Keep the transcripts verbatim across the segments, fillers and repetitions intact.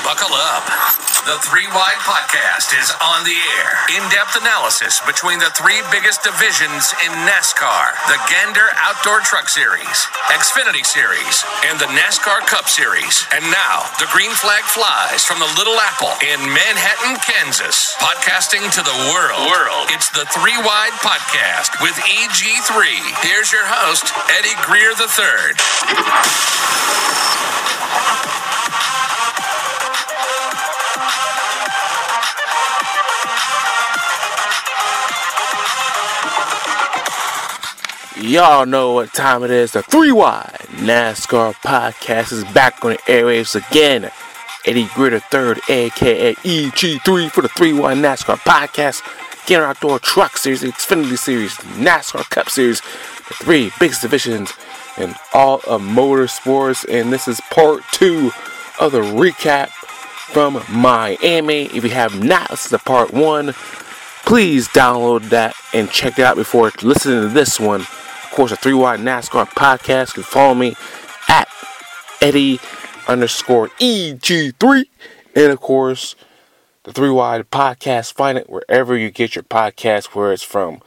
Buckle up. The Three Wide Podcast is on the air. In-depth analysis between the three biggest divisions in NASCAR. The Gander Outdoor Truck Series, Xfinity Series, and the NASCAR Cup Series. And now, the green flag flies from the Little Apple in Manhattan, Kansas. Podcasting to the world. World. It's the Three Wide Podcast with E G three. Here's your host, Eddie Greer the third. Y'all know what time it is. The Three Wide NASCAR Podcast is back on the airwaves again. Eddie Greer the third, aka E G three, for the Three Wide NASCAR Podcast, Gander Outdoor Truck Series, the Xfinity Series, NASCAR Cup Series, the three biggest divisions in all of motorsports. And this is part two of the recap from Miami. If you have not listened to part one, please download that and check it out before listening to this one. Of course, the Three Wide NASCAR Podcast. You can follow me at Eddie underscore E G three. And of course, the Three Wide Podcast. Find it wherever you get your podcast, where it's from.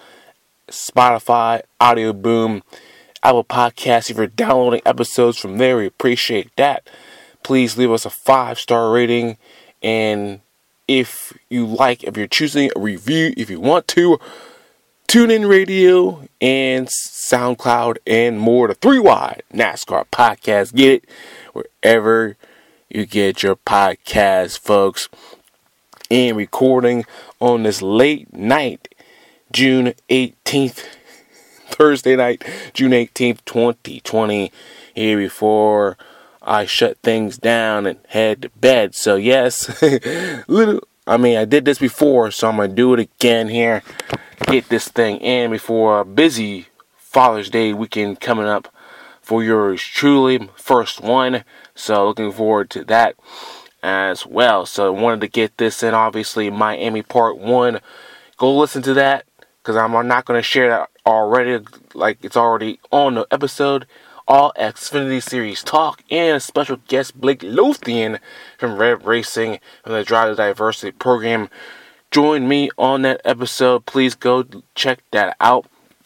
Spotify, Audio Boom, Apple Podcasts. If you're downloading episodes from there, we appreciate that. Please leave us a five-star rating. And if you like, if you're choosing a review, if you want to, TuneIn Radio and SoundCloud and more. The Three Wide NASCAR Podcast. Get it wherever you get your podcast, folks. And recording on this late night, June eighteenth, Thursday night, June eighteenth, twenty twenty, here before I shut things down and head to bed. So yes, little. I mean, I did this before, so I'm gonna do it again here. Get this thing in before a busy Father's Day weekend coming up for yours truly, first one. So looking forward to that as well. So I wanted to get this in, obviously, Miami Part one. Go listen to that, because I'm not going to share that already, like it's already on the episode. All Xfinity Series talk and a special guest, Blake Lothian from Rev Racing from the Drive the Diversity program. Join me on that episode. Please go check that out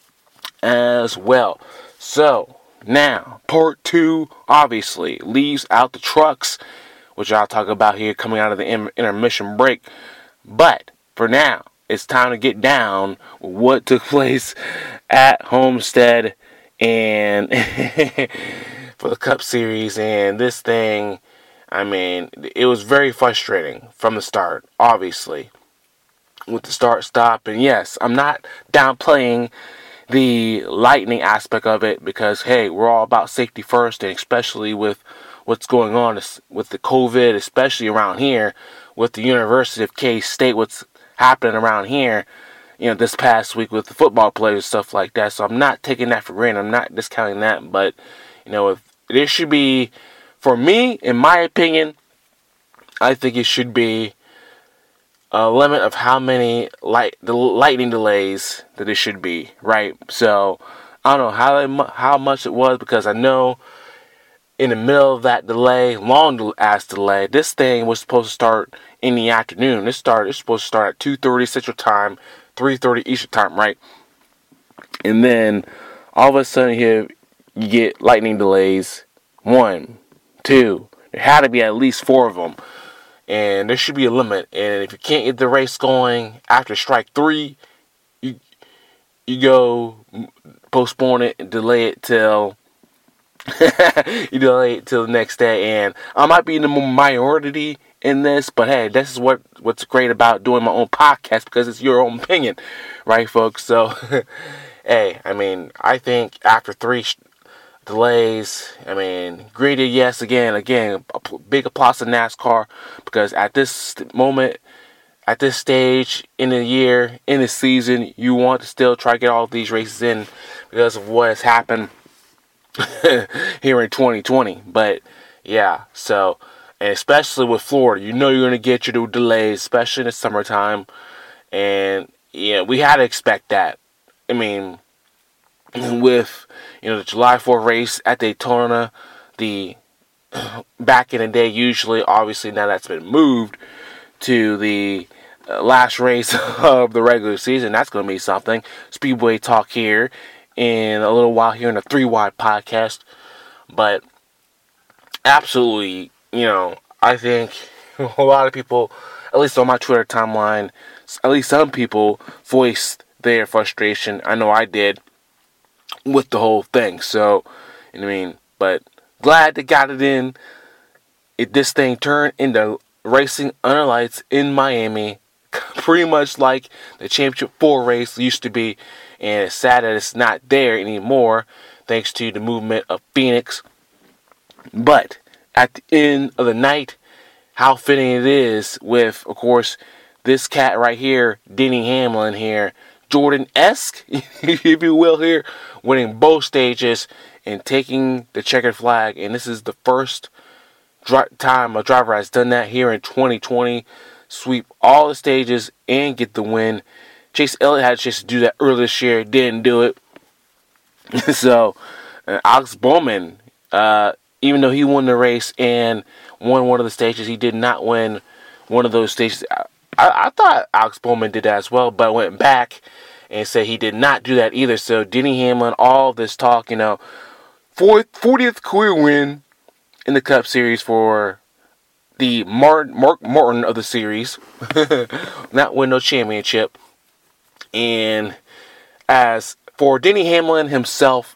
as well. So, now, part two, obviously, leaves out the trucks, which I'll talk about here coming out of the intermission break. But, for now, it's time to get down with what took place at Homestead and for the Cup Series. And this thing, I mean, it was very frustrating from the start, obviously, with the start stop. And yes, I'm not downplaying the lightning aspect of it, because hey, we're all about safety first, and especially with what's going on with the COVID, especially around here with the University of K-State, what's happening around here, you know, this past week with the football players and stuff like that. So I'm not taking that for granted. I'm not discounting that. But, you know, if there should be, for me, in my opinion, I think it should be a limit of how many light the lightning delays that it should be, right? So I don't know how how much it was, because I know in the middle of that delay, long ass delay, this thing was supposed to start in the afternoon. This started. It's supposed to start at two thirty Central Time, three thirty Eastern Time, right? And then all of a sudden here, you get lightning delays. One, two. There had to be at least four of them. And there should be a limit. And if you can't get the race going after strike three, you you go postpone it and delay it till you delay it till the next day. And I might be in the minority in this, but hey, this is what what's great about doing my own podcast, because it's your own opinion, right, folks? So, hey, I mean, I think after three sh- delays, I mean, greedy, yes, again, again, a p- big applause to NASCAR, because at this moment, at this stage in the year, in the season, you want to still try to get all these races in because of what has happened here in twenty twenty. But yeah, so, and especially with Florida, you know you're going to get your delays, especially in the summertime. And yeah, we had to expect that. I mean, with, you know, the July fourth race at Daytona, the back in the day, usually, obviously now that's been moved to the uh, last race of the regular season. That's going to be something. Speedway talk here in a little while here in the Three Wide podcast. But absolutely, you know, I think a lot of people, at least on my Twitter timeline, at least some people voiced their frustration. I know I did with the whole thing. So, you know what I mean? But glad they got it in. It, this thing turned into racing under lights in Miami. Pretty much like the Championship four race used to be. And it's sad that it's not there anymore, thanks to the movement of Phoenix. But at the end of the night, how fitting it is with, of course, this cat right here, Denny Hamlin here, Jordan-esque, if you will here, winning both stages and taking the checkered flag. And this is the first dri- time a driver has done that here in twenty twenty. Sweep all the stages and get the win. Chase Elliott had a chance to do that earlier this year, didn't do it. So, uh, Alex Bowman, uh, even though he won the race and won one of the stages, he did not win one of those stages. I, I, I thought Alex Bowman did that as well, but I went back and said he did not do that either. So, Denny Hamlin, all this talk, you know, fortieth career win in the Cup Series for the Martin, Mark Martin of the series. Not win no championship. And as for Denny Hamlin himself,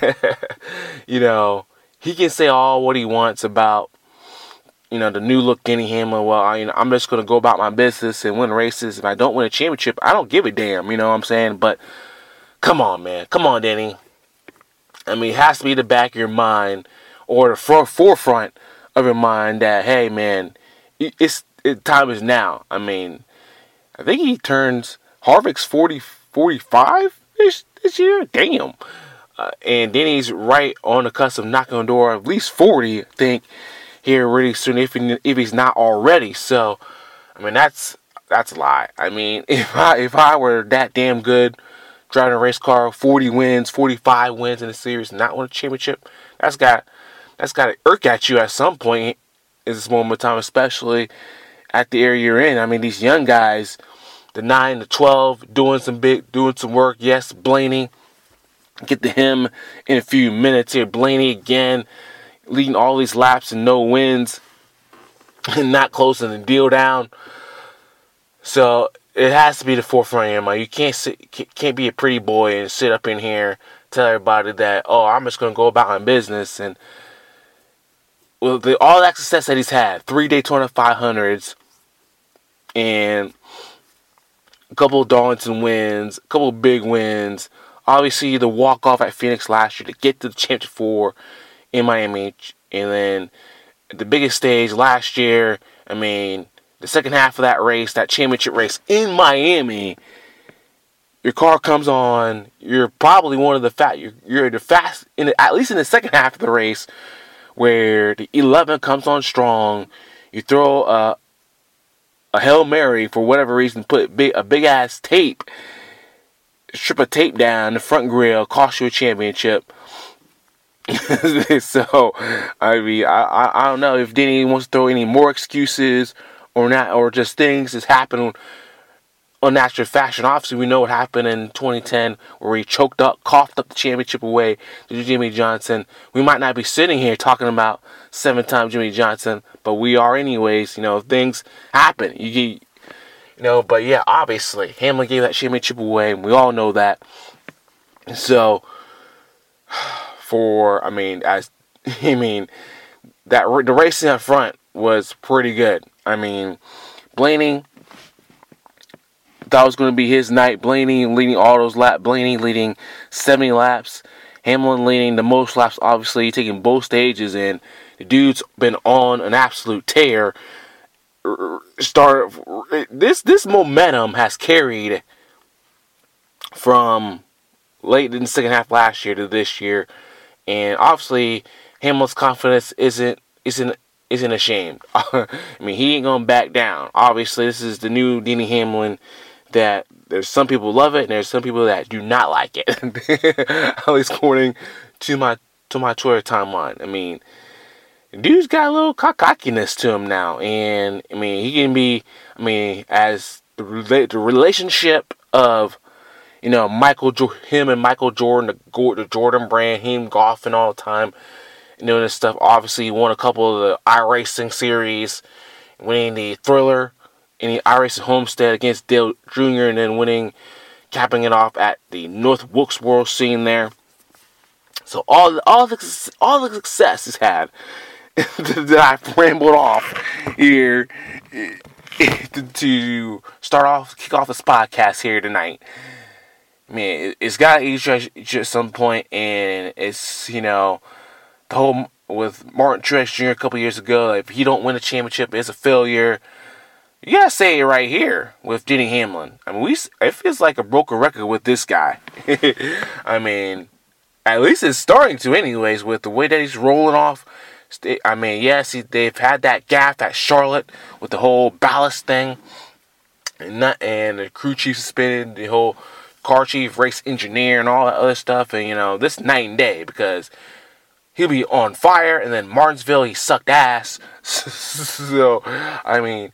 you know, he can say all what he wants about, you know, the new look Denny Hamlin. Well, I, you know, I'm just going to go about my business and win races. If I don't win a championship, I don't give a damn, you know what I'm saying? But come on, man. Come on, Denny. I mean, it has to be the back of your mind or the front, forefront of your mind that, hey, man, it's it, time is now. I mean, I think he turns Harvick's forty, forty-five this, this year. Damn. Uh, and Denny's right on the cusp of knocking on the door of at least forty, I think, here really soon, if he, if he's not already. So, I mean, that's that's a lie. I mean, if I if I were that damn good driving a race car, forty wins, forty-five wins in the series, not win a championship, that's got that's got to irk at you at some point in this moment of time, especially at the area you're in. I mean, these young guys, the nine, the twelve, doing some big, doing some work. Yes, Blaney. Get to him in a few minutes here. Blaney again, leading all these laps and no wins, and not closing the deal down. So it has to be the forefront of your mind. You can't sit, can't be a pretty boy and sit up in here, tell everybody that, oh, I'm just gonna go about my business. And well, the, all that success that he's had, three Daytona five hundreds, and a couple of Darlington wins, a couple of big wins. Obviously, the walk-off at Phoenix last year to get to the Championship four in Miami. And then the biggest stage last year, I mean, the second half of that race, that championship race in Miami, your car comes on, you're probably one of the fat, you're, you're the fast, in the, at least in the second half of the race, where the eleven comes on strong, you throw a, a Hail Mary for whatever reason, put big, a big-ass tape, strip a tape down the front grill, cost you a championship. So, I mean, I, I I don't know if Denny wants to throw any more excuses or not, or just things that's happened unnatural fashion. Obviously, we know what happened in twenty ten where he choked up, coughed up the championship away to Jimmie Johnson. We might not be sitting here talking about seven-time Jimmie Johnson, but we are anyways. You know, things happen. You get, you know, but yeah, obviously, Hamlin gave that championship away, and we all know that. So, for, I mean, as, I mean, that the racing up front was pretty good. I mean, Blaney, thought it was going to be his night. Blaney leading all those laps. Blaney leading seventy laps. Hamlin leading the most laps, obviously, taking both stages, and the dude's been on an absolute tear. Start this this momentum has carried from late in the second half last year to this year, and obviously Hamlin's confidence isn't isn't isn't ashamed. I mean, he ain't gonna back down. Obviously, this is the new Denny Hamlin. That there's some people love it and there's some people that do not like it. At least according to my to my Twitter timeline. I mean, dude's got a little cockiness to him now. And, I mean, he can be, I mean, as the, the relationship of, you know, Michael, him and Michael Jordan, the, the Jordan brand, him golfing all the time, and doing this stuff. Obviously, he won a couple of the iRacing series, winning the Thriller in the iRacing Homestead against Dale Junior, and then winning, capping it off at the North Wilkesboro scene there. So all, all the all the success he's had that I've rambled off here to start off, kick off this podcast here tonight. I mean, it's got to age at some point, and it's, you know, the whole with Martin Truex Junior a couple years ago, if he don't win a championship, it's a failure. You gotta say it right here with Denny Hamlin. I mean, we it feels like a broken record with this guy. I mean, at least it's starting to, anyways, with the way that he's rolling off. I mean, yes, he, they've had that gaffe at Charlotte with the whole ballast thing, and not, and the crew chief suspended, the whole car chief, race engineer, and all that other stuff. And you know, this night and day, because he'll be on fire, and then Martinsville, he sucked ass. So, I mean,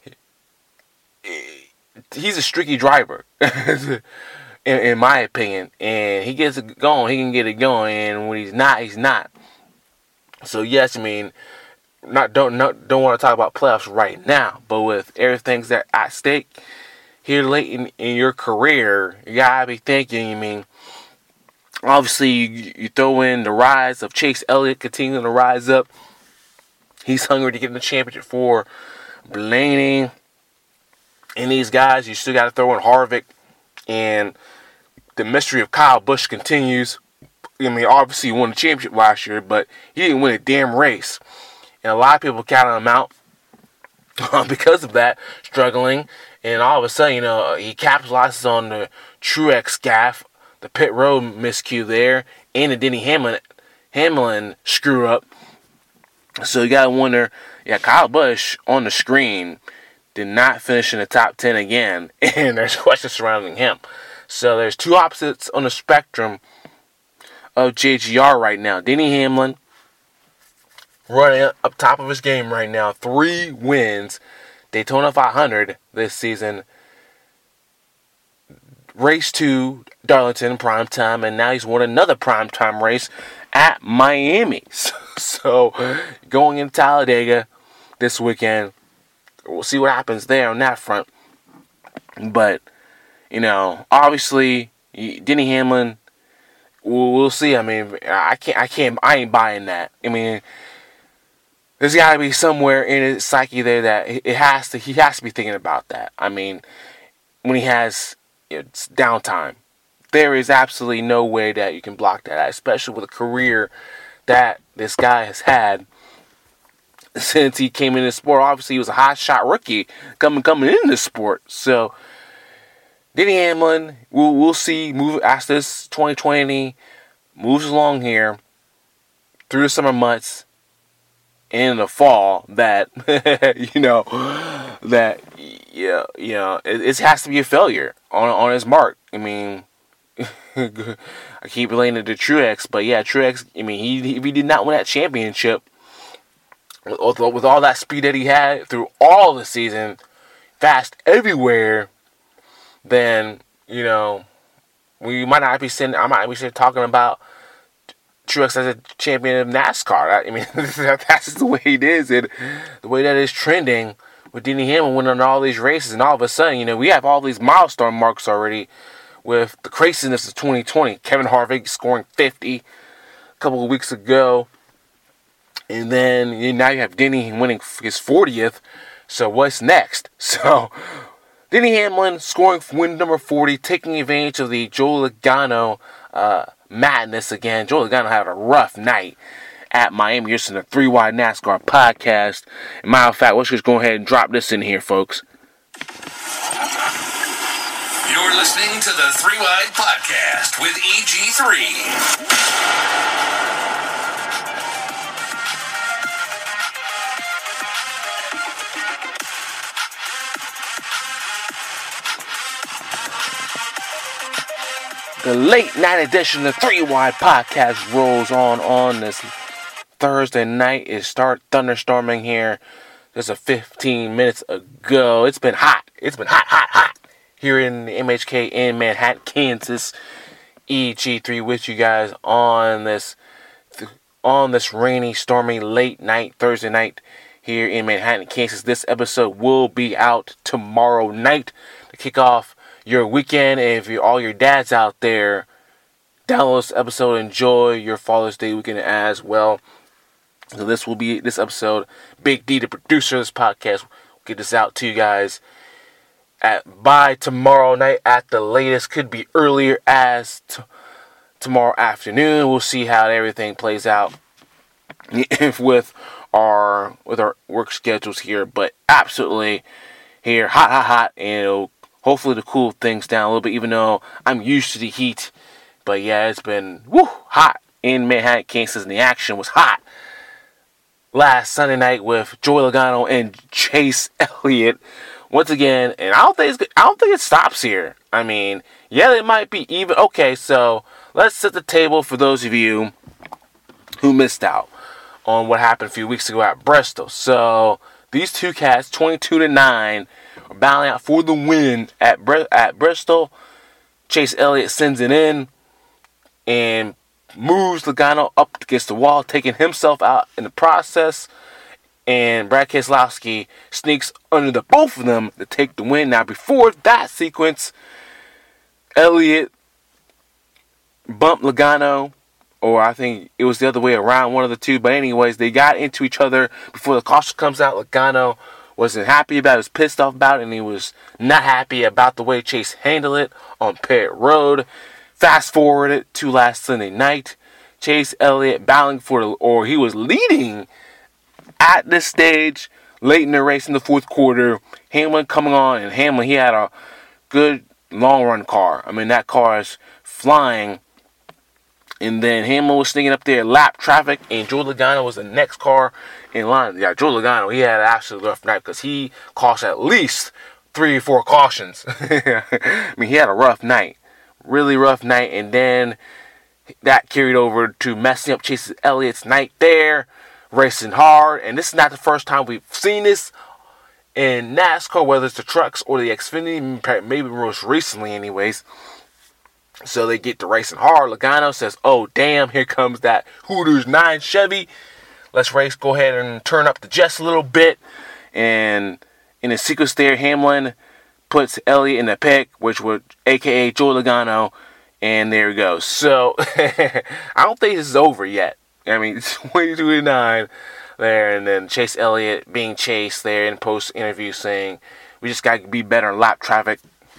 he's a streaky driver, in, in my opinion. And he gets it going, he can get it going. And when he's not, he's not. So yes, I mean, not don't not, don't want to talk about playoffs right now, but with everything's that at stake here late in, in your career, you gotta be thinking. I mean, obviously, you, you throw in the rise of Chase Elliott continuing to rise up. He's hungry to get in the championship for Blaney. And these guys, you still got to throw in Harvick. And the mystery of Kyle Busch continues. I mean, obviously, he won the championship last year, but he didn't win a damn race. And a lot of people counted him out because of that, struggling. And all of a sudden, you know, he capitalizes on the Truex gaffe, the pit road miscue there, and the Denny Hamlin, Hamlin screw up. So you got to wonder, yeah, Kyle Busch on the screen did not finish in the top ten again, and there's questions surrounding him. So there's two opposites on the spectrum of J G R right now. Denny Hamlin running up top of his game right now. Three wins, Daytona five hundred this season. Race two, Darlington, prime time, and now he's won another prime time race at Miami. So, going in Talladega this weekend, we'll see what happens there on that front. But, you know, obviously, Denny Hamlin, we'll, we'll see. I mean, I can't, I can't, I ain't buying that. I mean, there's got to be somewhere in his psyche there that it has to, he has to be thinking about that. I mean, when he has it's downtime, there is absolutely no way that you can block that, especially with a career that this guy has had since he came in the sport. Obviously, he was a hot shot rookie coming coming in the sport. So, Denny Hamlin, we'll, we'll see move as this twenty twenty moves along here through the summer months and in the fall, that you know that yeah you know it, it has to be a failure on on his mark. I mean, I keep relating it to Truex, but yeah, Truex. I mean, he he did not win that championship with, with all that speed that he had through all the season, fast everywhere. Then you know we might not be sitting. I might be sitting talking about Truex as a champion of NASCAR. I mean, that's the way it is, and the way that is trending with Denny Hamlin winning all these races, and all of a sudden, you know, we have all these milestone marks already with the craziness of twenty twenty. Kevin Harvick scoring fifty a couple of weeks ago, and then you know, now you have Denny winning his fortieth. So what's next? So Denny Hamlin scoring win number forty, taking advantage of the Joe Logano uh, madness again. Joe Logano had a rough night at Miami. You're listening to three wide NASCAR podcast. And matter of fact, let's just go ahead and drop this in here, folks. You're listening to the three wide podcast with E G three. The late night edition of the three wide podcast rolls on on this Thursday night. It started thunderstorming here just a fifteen minutes ago. It's been hot. It's been hot, hot, hot here in the M H K in Manhattan, Kansas. E G three with you guys on this on this rainy, stormy, late night Thursday night here in Manhattan, Kansas. This episode will be out tomorrow night to kick off your weekend. If you're all your dads out there, download this episode. Enjoy your Father's Day weekend as well. So this will be this episode. Big D, the producer of this podcast, will get this out to you guys at by tomorrow night at the latest. Could be earlier as t- tomorrow afternoon. We'll see how everything plays out with our with our work schedules here. But absolutely here, hot, hot, hot, and it'll hopefully to cool things down a little bit. Even though I'm used to the heat, but yeah, it's been woo hot in Manhattan, Kansas, and the action was hot last Sunday night with Joey Logano and Chase Elliott once again, and I don't think it's, I don't think it stops here. I mean, yeah, it might be even. Okay, so let's set the table for those of you who missed out on what happened a few weeks ago at Bristol. So these two cats, twenty-two to nine, are battling out for the win at Br- at Bristol. Chase Elliott sends it in and moves Logano up against the wall, taking himself out in the process. And Brad Keselowski sneaks under the both of them to take the win. Now, before that sequence, Elliott bumped Logano, or I think it was the other way around, one of the two. But anyways, they got into each other before the caution comes out. Logano wasn't happy about it, was pissed off about it, and he was not happy about the way Chase handled it on pit road. Fast forward it to last Sunday night. Chase Elliott battling for the, or he was leading at this stage late in the race in the fourth quarter. Hamlin coming on, and Hamlin, he had a good long run car. I mean, that car is flying. And then Hamlin was sneaking up there, lap traffic, and Joey Logano was the next car in line. Yeah, Joey Logano, he had an absolutely rough night because he cost at least three or four cautions. I mean, he had a rough night. Really rough night, and then that carried over to messing up Chase Elliott's night there, racing hard. And this is not the first time we've seen this in NASCAR, whether it's the trucks or the Xfinity, maybe most recently anyways. So they get to racing hard. Logano says, oh damn, here comes that Hooters nine Chevy. Let's race, go ahead and turn up the jets a little bit. And in a sequence there, Hamlin puts Elliott in the pick, which would, a k a. Joey Logano, and there he goes. So, I don't think this is over yet. I mean, twenty-two to nine there, and then Chase Elliott being chased there in post-interview saying, we just got to be better in lap traffic.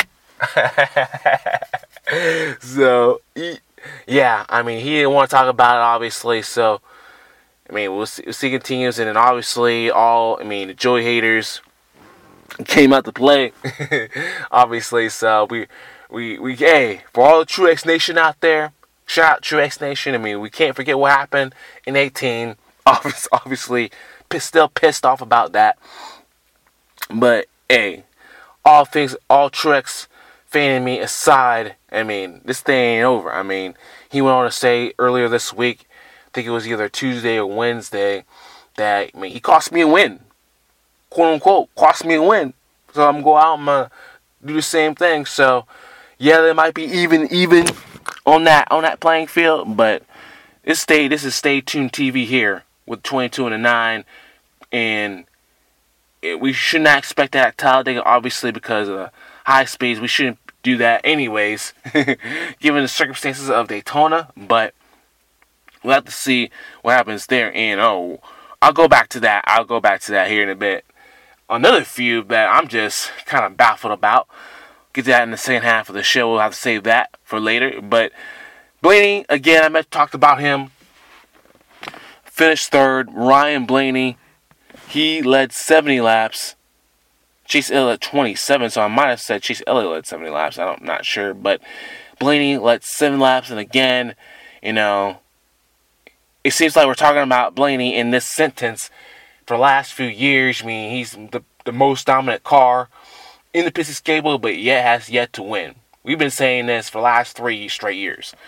So, he, yeah, I mean, he didn't want to talk about it, obviously, so, I mean, we'll see, we'll see continues, and then obviously all, I mean, the Joey haters came out to play, obviously. So we, we, we, hey, for all the Truex Nation out there, shout out Truex Nation. I mean, we can't forget what happened in eighteen. Obviously, obviously, still pissed off about that. But hey, all things, all Truex fan in me aside, I mean, this thing ain't over. I mean, he went on to say earlier this week, I think it was either Tuesday or Wednesday, that I mean, he cost me a win. Quote unquote, cost me a win. So I'm going to go out and uh, do the same thing. So, yeah, there might be even even on that on that playing field. But this stay this is Stay Tuned T V here with twenty-two and a nine. And it, we should not expect that at Talladega, obviously, because of high speeds. We shouldn't do that anyways, given the circumstances of Daytona. But we'll have to see what happens there. And, oh, I'll go back to that. I'll go back to that here in a bit. Another feud that I'm just kind of baffled about. Get to that in the second half of the show. We'll have to save that for later. But Blaney, again, I met, talked about him. Finished third. Ryan Blaney, he led seventy laps. Chase Elliott twenty-seven, so I might have said Chase Elliott led seventy laps. I don't, I'm not sure. But Blaney led seven laps. And again, you know, it seems like we're talking about Blaney in this sentence for the last few years. I mean, he's the, the most dominant car in the Penske stable, but yet has yet to win. We've been saying this for the last three straight years.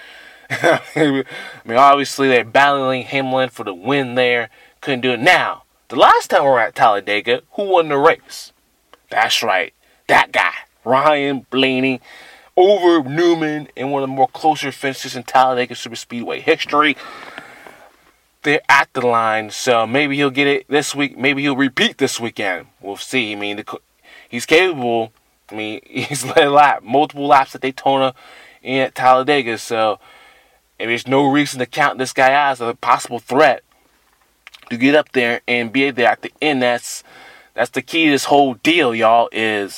I mean, obviously they're battling Hamlin for the win there. Couldn't do it. Now, the last time we were at Talladega, who won the race? That's right, that guy, Ryan Blaney, over Newman in one of the more closer finishes in Talladega Superspeedway history. They're at the line, so maybe he'll get it this week. Maybe he'll repeat this weekend. We'll see. I mean, the, he's capable. I mean, he's led a lap, multiple laps at Daytona and at Talladega, so and there's no reason to count this guy out as a possible threat to get up there and be there at the end. That's that's the key to this whole deal, y'all, is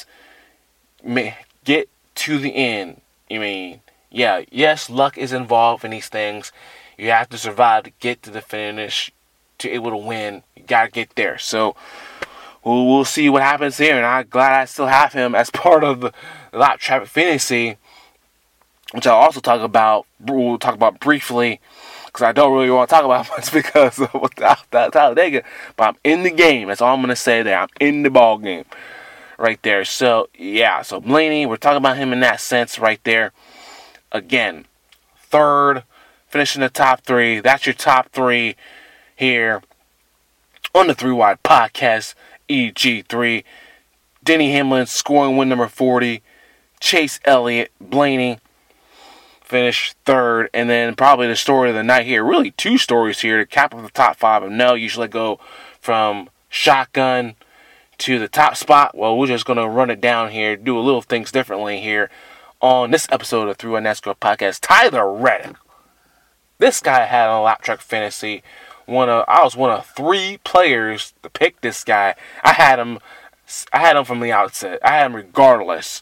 get to the end. I mean, yeah, yes, luck is involved in these things. You have to survive to get to the finish, to be able to win. You got to get there. So we'll, we'll see what happens here, and I'm glad I still have him as part of the lap traffic fantasy, which I'll also talk about. We'll talk about briefly, because I don't really want to talk about much because of without Talladega. But I'm in the game. That's all I'm going to say there. I'm in the ball game right there. So, yeah. So, Blaney, we're talking about him in that sense right there. Again, third, finishing the top three. That's your top three here on the Three Wide Podcast, E G three. Denny Hamlin scoring win number forty. Chase Elliott, Blaney finished third. And then probably the story of the night here. Really two stories here to cap up the top five. And no, usually go from shotgun to the top spot. Well, we're just going to run it down here, do a little things differently here on this episode of Three Wide NASCAR Podcast. Tyler Reddick. This guy had a lap track fantasy. One of I was one of three players to pick this guy. I had him. I had him from the outset. I had him regardless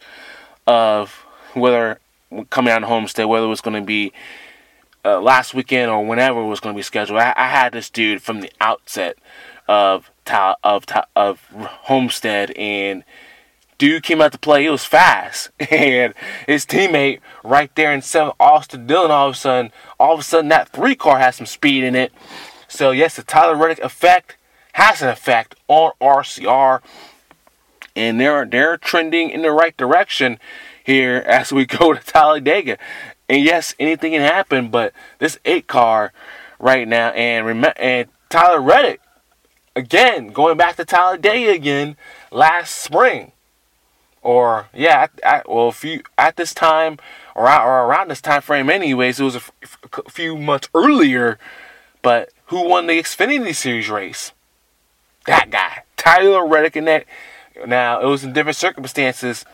of whether coming out of Homestead, whether it was going to be uh, last weekend or whenever it was going to be scheduled. I, I had this dude from the outset of of of Homestead, and dude came out to play. He was fast, and his teammate right there in seventh, Austin Dillon, all of a sudden, all of a sudden that three car has some speed in it. So yes, the Tyler Reddick effect has an effect on R C R, and they're they're trending in the right direction here as we go to Talladega. And yes, anything can happen, but this eight car right now, and rem- and Tyler Reddick again going back to Talladega again last spring. Or yeah, at, at, well, if you at this time or, at, or around this time frame, anyways, it was a, f- a few months earlier. But who won the Xfinity Series race? That guy, Tyler Reddick. In that, now it was in different circumstances,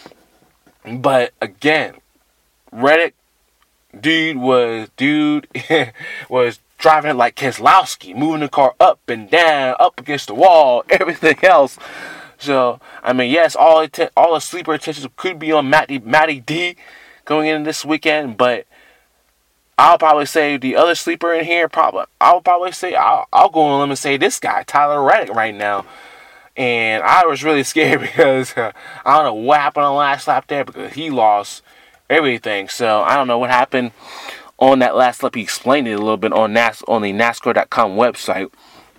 but again, Reddick, dude was dude was driving it like Keselowski, moving the car up and down, up against the wall, everything else. So, I mean, yes, all atten- all the sleeper attention could be on Matty, Matty D going in this weekend, but I'll probably say the other sleeper in here, probably, I'll probably say, I'll, I'll go on a limb and say this guy, Tyler Reddick, right now. And I was really scared because uh, I don't know what happened on the last lap there because he lost everything. So, I don't know what happened on that last lap. He explained it a little bit on, Nas- on the NASCAR dot com website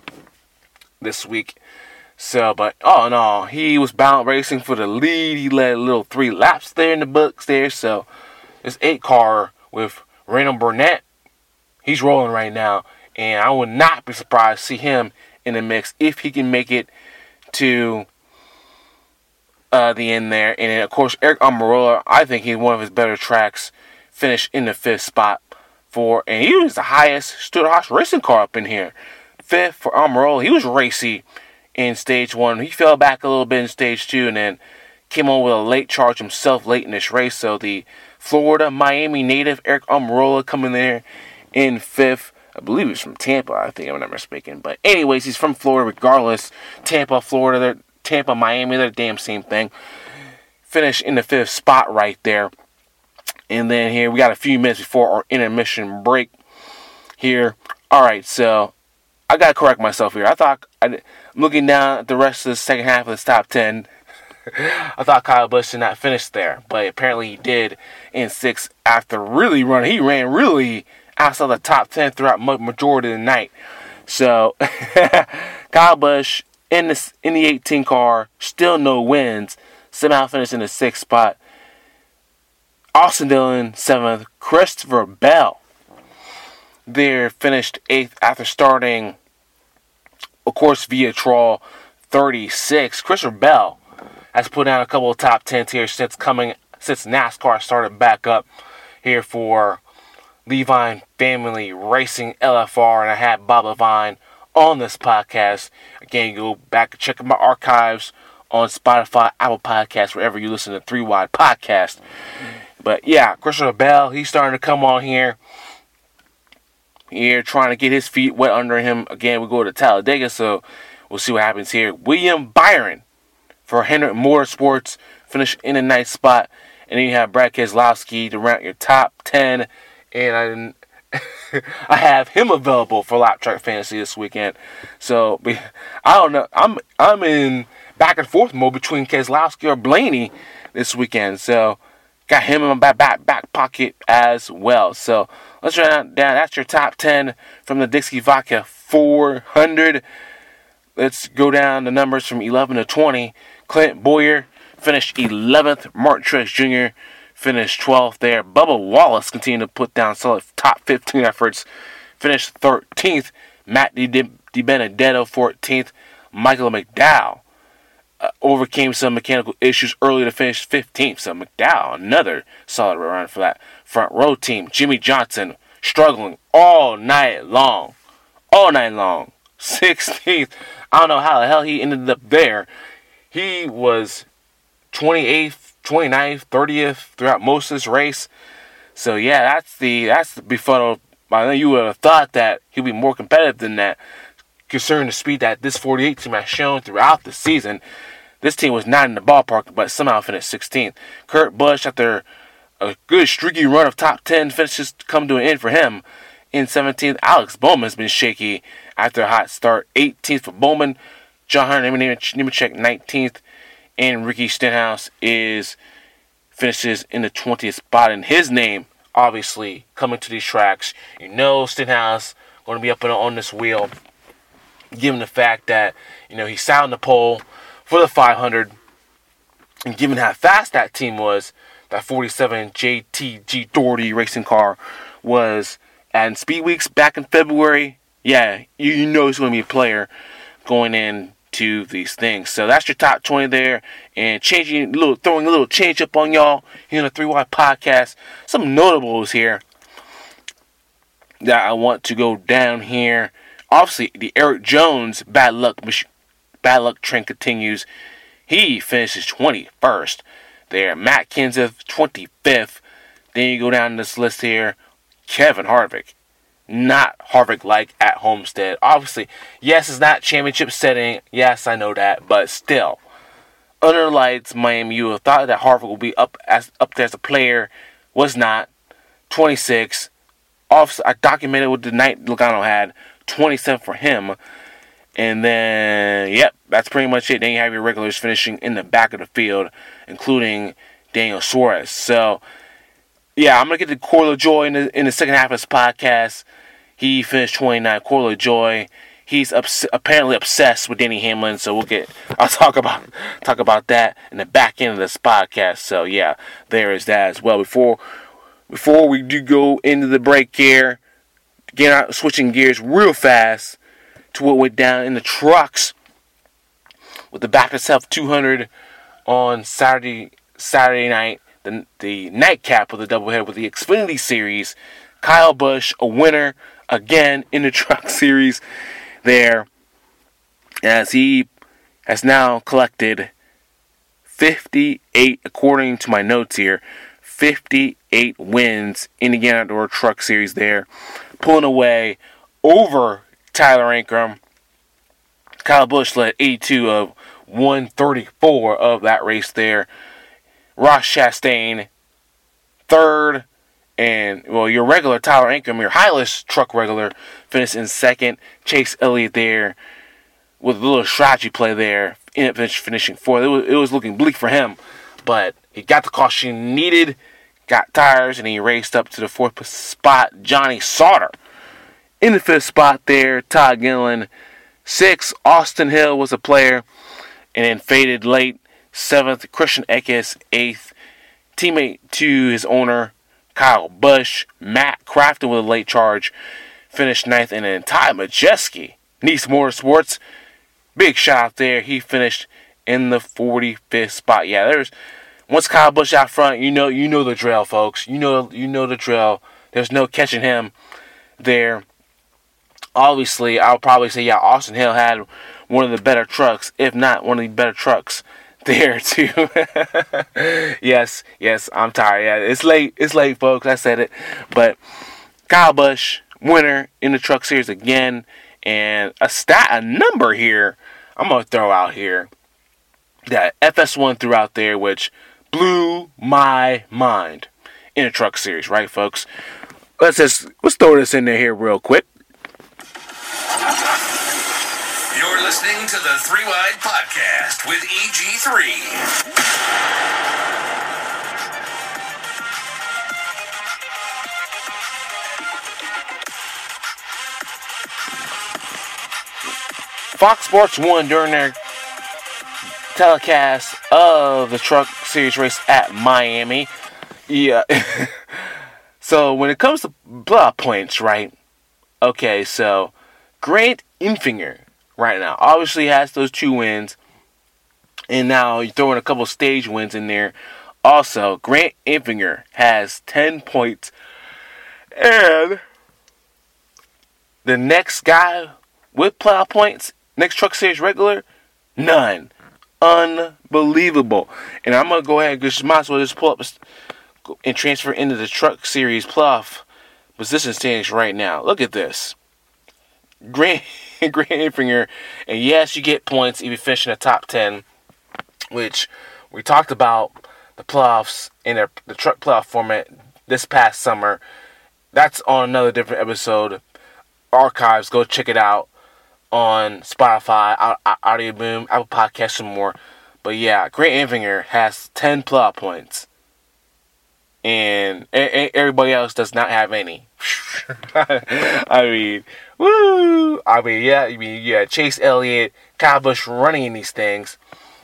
this week. So, but, oh no, he was bound racing for the lead. He led a little three laps there in the books there. So, this eight car with Randall Burnett, he's rolling right now. And I would not be surprised to see him in the mix if he can make it to uh, the end there. And then, of course, Eric Almirola, I think he's one of his better tracks, finished in the fifth spot for, and he was the highest Stewart-Haas racing car up in here. Fifth for Almirola. He was racy in stage one. He fell back a little bit in stage two and then came on with a late charge himself late in this race. So the Florida, Miami native Eric Almirola coming there in fifth. I believe he's from Tampa, I think I'm not mistaken. But anyways, he's from Florida regardless. Tampa, Florida, they're, Tampa, Miami, they're the damn same thing. Finished in the fifth spot right there. And then here, we got a few minutes before our intermission break here. Alright, so I gotta correct myself here. I thought, I, looking down at the rest of the second half of this top ten, I thought Kyle Busch did not finish there, but apparently he did in sixth after really running. He ran really outside the top ten throughout majority of the night. So Kyle Busch in the in the eighteen car, still no wins, somehow finished in the sixth spot. Austin Dillon seventh, Christopher Bell there finished eighth after starting, of course, via Troll thirty-six. Christopher Bell has put down a couple of top tens here since coming since NASCAR started back up here for Leavine Family Racing L F R, and I had Bob Leavine on this podcast. Again, go back and check out my archives on Spotify, Apple Podcasts, wherever you listen to Three Wide Podcast. But yeah, Christopher Bell, he's starting to come on here. Here, trying to get his feet wet under him. Again, we go to Talladega, so we'll see what happens here. William Byron for Hendrick Motorsports finished in a nice spot. And then you have Brad Keselowski to round your top ten. And I, I have him available for Lap Track Fantasy this weekend. So, I don't know. I'm I'm in back and forth mode between Keselowski or Blaney this weekend. So, got him in my back, back, back pocket as well. So, let's run down. That's your top ten from the Dixie Vodka four hundred. Let's go down the numbers from eleven to twenty. Clint Boyer finished eleventh. Martin Truex Junior finished twelfth there. Bubba Wallace continued to put down solid top fifteen efforts. Finished thirteenth. Matt DiBenedetto fourteenth. Michael McDowell uh, overcame some mechanical issues early to finish fifteenth. So McDowell, another solid run for that front row team. Jimmy Johnson struggling all night long. All night long. sixteenth. I don't know how the hell he ended up there. He was twenty-eighth, twenty-ninth, thirtieth throughout most of this race. So yeah, that's the that's the befuddled. I know you would have thought that he'd be more competitive than that, considering the speed that this forty-eight team has shown throughout the season. This team was not in the ballpark, but somehow finished sixteenth. Kurt Busch, after a good streaky run of top ten finishes come to an end for him, in seventeenth. Alex Bowman's been shaky after a hot start. eighteenth for Bowman. John Hunter Nemechek nineteenth. And Ricky Stenhouse is finishes in the twentieth spot. And his name, obviously, coming to these tracks. You know Stenhouse going to be up on this wheel, given the fact that, you know, he sat on the pole for the five hundred. And given how fast that team was, that forty-seven J T G Doherty racing car was at Speed Weeks back in February. Yeah, you, you know he's going to be a player going in to these things. So that's your top twenty there, and changing a little, throwing a little change up on y'all here on the Three Wide Podcast. Some notables here that I want to go down here. Obviously, the Eric Jones bad luck bad luck trend continues. He finishes twenty-first there. Matt Kenseth twenty-fifth. Then you go down this list here. Kevin Harvick. Not Harvick-like at Homestead. Obviously, yes, it's not championship setting. Yes, I know that. But still, under the lights, Miami, you would have thought that Harvick would be up as up there as a player. Was not. twenty-six. Off, I documented what the night Logano had. twenty-seven for him. And then, yep, that's pretty much it. Then you have your regulars finishing in the back of the field, including Daniel Suarez. So, yeah, I'm going to get to Corey LaJoie in the, in the second half of this podcast. He finished twenty-ninth. Corey LaJoie, he's obs- apparently obsessed with Denny Hamlin, so we'll get, I'll talk about talk about that in the back end of this podcast. So, yeah, there is that as well. Before before we do go into the break here, get out, switching gears real fast to what went down in the trucks with the Back to Self two hundred on Saturday Saturday night. The, the nightcap of the doubleheader with the Xfinity Series. Kyle Busch, a winner again in the Truck Series there, as he has now collected fifty-eight, according to my notes here, fifty-eight wins in the Outdoor Truck Series there, pulling away over Tyler Ankrum. Kyle Busch led eighty-two of one thirty-four of that race there. Ross Chastain, third, and, well, your regular Tyler Ankrum, your Hilux truck regular, finished in second. Chase Elliott there with a little strategy play there, ended up finishing fourth. It was, it was looking bleak for him, but he got the caution he needed, got tires, and he raced up to the fourth spot. Johnny Sauter in the fifth spot there. Todd Gilliland, sixth. Austin Hill was a player, and then faded late. Seventh, Christian Eckes, eighth. Teammate to his owner, Kyle Busch. Matt Crafton with a late charge finished ninth, and then Ty Majeski, Nice Motorsports, big shot out there. He finished in the forty-fifth spot. Yeah, there's once Kyle Busch out front, you know, you know the drill, folks. You know, you know the drill. There's no catching him there. Obviously, I'll probably say, yeah, Austin Hill had one of the better trucks, if not one of the better trucks there too. yes, yes, I'm tired. Yeah, it's late. It's late, folks. I said it, but Kyle Busch, winner in the Truck Series again, and a stat, a number here. I'm gonna throw out here that F S one threw out there, which blew my mind in the Truck Series, right, folks? Let's just let's throw this in there here real quick. You're listening to the Three Wide Podcast with E G three. Fox Sports One during their telecast of the Truck Series race at Miami. Yeah. So when it comes to blowout points, right? Okay, so Grant Enfinger right now obviously has those two wins, and now you throw in a couple stage wins in there. Also, Grant Enfinger has ten points, and the next guy with playoff points, next Truck Series regular, none. Unbelievable. And I'm gonna go ahead and just might as well just pull up and transfer into the Truck Series playoff position standings right now. Look at this. Grant, Grant Enfinger, and yes, you get points if you finish in the top ten, which we talked about the playoffs in the, the truck playoff format this past summer. That's on another different episode. Archives, go check it out on Spotify, Audio Boom, Apple Podcasts, and more. But yeah, Grant Enfinger has ten playoff points, and everybody else does not have any. I mean, woo! I mean, yeah, I mean, yeah, Chase Elliott, Kyle Busch running in these things.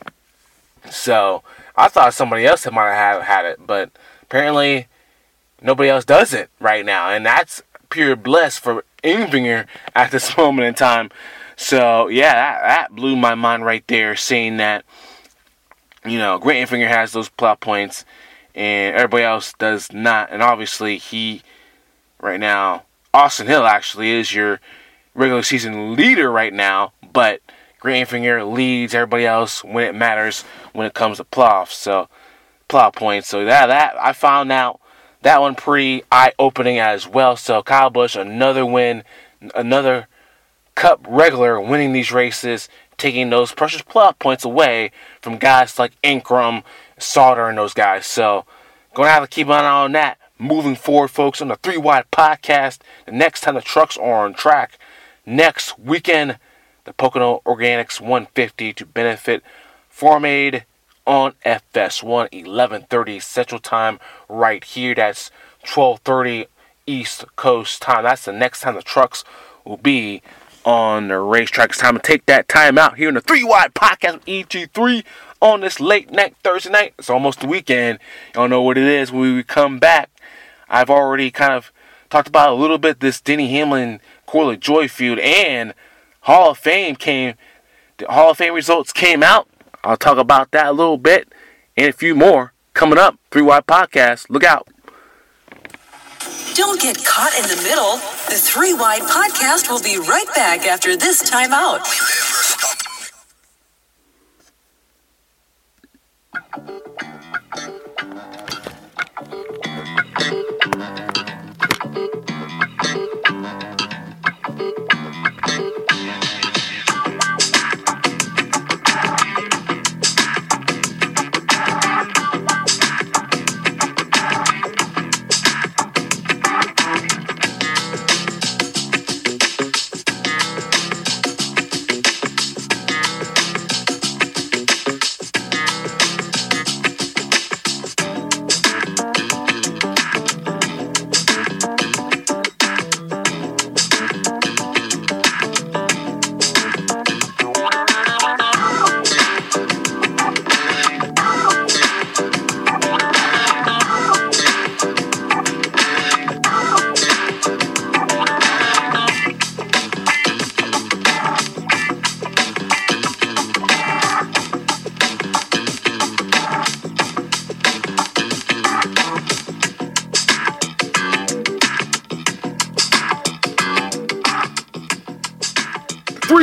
So I thought somebody else might have had it, but apparently nobody else does it right now, and that's pure bliss for Enfinger at this moment in time. So yeah, that, that blew my mind right there, seeing that, you know, Grant Enfinger has those playoff points and everybody else does not. And obviously he, right now, Austin Hill actually is your regular season leader right now, but Grant Enfinger leads everybody else when it matters when it comes to playoffs. So playoff points. So that that I found out that one pretty eye-opening as well. So Kyle Busch, another win, another Cup regular winning these races, taking those precious playoff points away from guys like Ankrum, Sauter, and those guys. So going to have to keep an eye on that moving forward, folks, on the Three Wide Podcast. The next time the trucks are on track, next weekend, the Pocono Organics one fifty to benefit Farm Aid on F S one, eleven thirty Central Time right here. That's twelve thirty East Coast time. That's the next time the trucks will be on the racetrack. It's time to take that time out here in the Three Wide Podcast with E G three on this late night Thursday night. It's almost the weekend. Y'all know what it is when we come back. I've already kind of talked about a little bit this Denny Hamlin Corey LaJoie feud, and Hall of Fame came. The Hall of Fame results came out. I'll talk about that a little bit and a few more coming up. Three Wide Podcast. Look out. Don't get caught in the middle. The Three Wide Podcast will be right back after this timeout.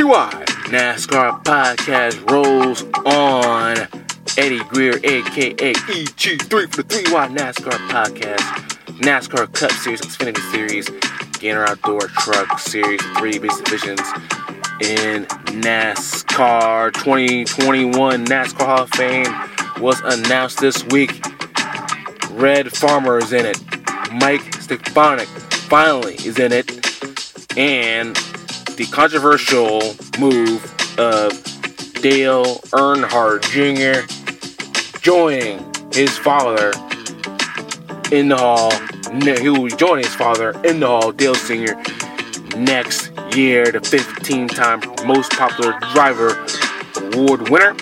three wide NASCAR podcast rolls on. Eddie Greer, a k a. E G three for the three wide NASCAR podcast. NASCAR Cup Series, Xfinity Series, Gander Outdoor Truck Series, three basic divisions in NASCAR. twenty twenty-one NASCAR Hall of Fame was announced this week. Red Farmer is in it. Mike Stefanik finally is in it. And the controversial move of Dale Earnhardt Junior joining his father in the Hall. He will be joining his father in the Hall, Dale Senior next year, the fifteen-time most popular driver award winner.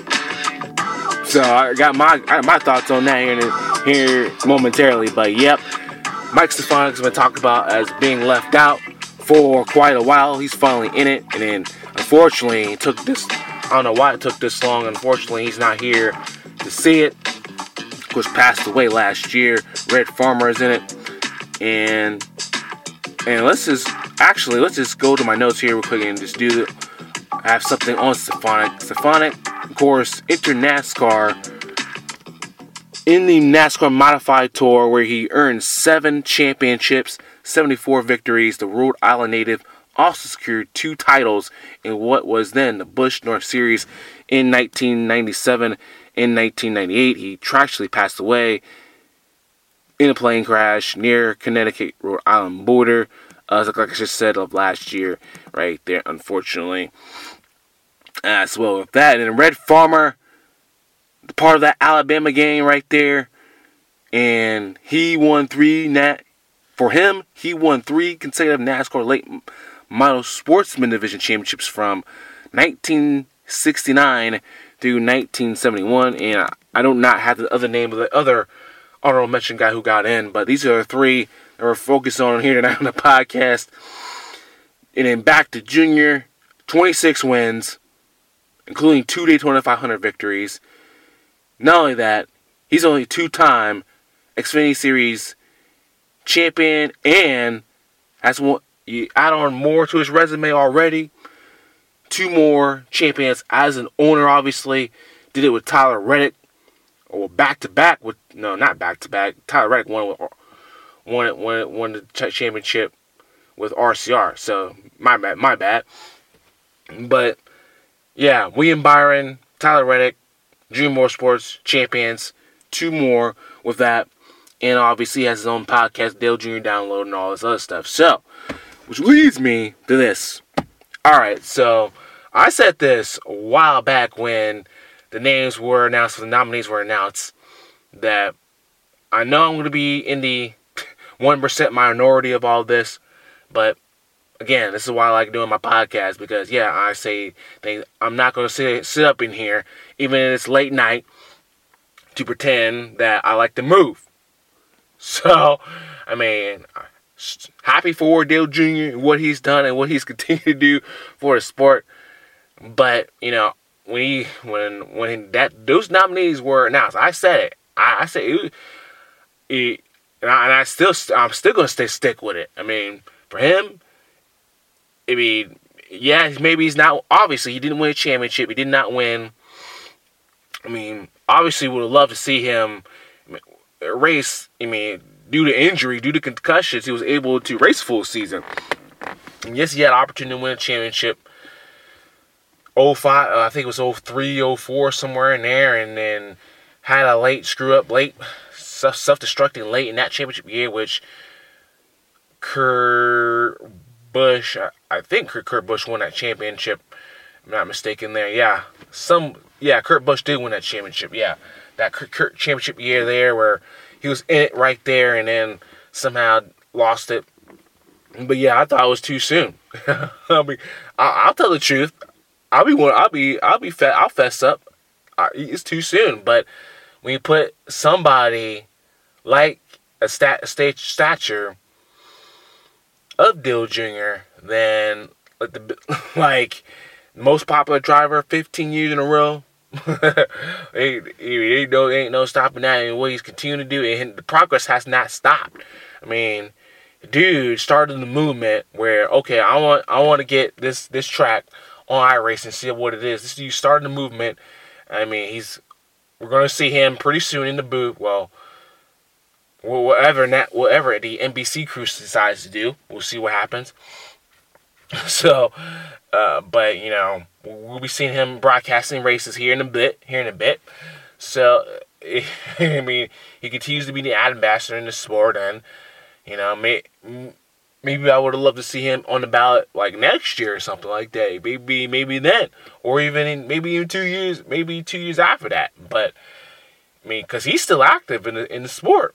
So I got my I got my thoughts on that here, here momentarily. But yep, Mike Stefanik has been talked about as being left out for quite a while. He's finally in it, and then unfortunately it took this. I don't know why it took this long. Unfortunately, he's not here to see it. Of course, passed away last year. Red Farmer is in it, and and let's just actually let's just go to my notes here real quick and just do the. I have something on Stefanik. Stefanik, of course, entered NASCAR in the NASCAR Modified Tour, where he earned seven championships, seventy-four victories. The Rhode Island native also secured two titles in what was then the Busch North Series in nineteen ninety-seven. In nineteen ninety-eight, he tragically passed away in a plane crash near Connecticut, Rhode Island border. Uh, like I just said, of last year, right there, unfortunately. As well with that, and Red Farmer, part of that Alabama game right there, and he won three nat. For him, he won three consecutive NASCAR late model sportsman division championships from nineteen sixty-nine through nineteen seventy-one, and I do not have the other name of the other honorable mention guy who got in, but these are the three that we're focused on here tonight on the podcast. And then back to Junior, twenty-six wins, including two Daytona five hundred victories. Not only that, he's only two-time Xfinity Series champion, and has one. You add on more to his resume already. Two more champions as an owner, obviously. Did it with Tyler Reddick, or back to back with no, not back to back. Tyler Reddick won won won won the championship with R C R. So my bad, my bad. But yeah, William Byron, Tyler Reddick, Junior Motorsports champions. Two more with that, and obviously he has his own podcast, Dale Junior Download, and all this other stuff. So, which leads me to this. Alright, so I said this a while back when the names were announced, the nominees were announced, that I know I'm going to be in the one percent minority of all this, but again, this is why I like doing my podcast, because yeah, I say things, I'm not going to sit, sit up in here, even if it's late night, to pretend that I like to move. So, I mean, happy for Dale Junior, what he's done and what he's continued to do for the sport. But, you know, when he, when when that those nominees were announced, I said it. I, I said it, it and, I, and I still I'm still gonna stay stick with it. I mean, for him, I mean, yeah, maybe he's not. Obviously, he didn't win a championship. He did not win. I mean, obviously, would have loved to see him race. I mean, due to injury, due to concussions, he was able to race full season. And yes, he had an opportunity to win a championship. oh five, uh, I think it was oh three, oh four, somewhere in there, and then had a late screw up, late self-destructing late in that championship year, which Kurt Busch, I, I think Kurt Busch won that championship. I'm not mistaken there. Yeah, some, yeah, Kurt Busch did win that championship. Yeah, that Kurt, Kurt championship year there where he was in it right there and then somehow lost it. But yeah, I thought it was too soon. I mean, I, I'll tell the truth. I'll be one. I'll be. I'll be. Fe- I'll fess up. I, it's too soon. But when you put somebody like a stat, stage stature of Dale Junior, then like the like most popular driver, fifteen years in a row. ain't, ain't no ain't no stopping that, and what he's continuing to do, and the progress has not stopped. I mean, dude started the movement where okay, I want I want to get this this track on iRacing, see what it is. This is you starting the movement. I mean, he's we're going to see him pretty soon in the booth. Well, whatever that whatever the N B C crew decides to do, we'll see what happens. So, uh, but you know, we'll be seeing him broadcasting races here in a bit, here in a bit. So, I mean, he continues to be the ambassador in the sport, and you know, may, maybe I would have loved to see him on the ballot like next year or something like that. Maybe, maybe then, or even in maybe in two years, maybe two years after that. But I mean, because he's still active in the in the sport.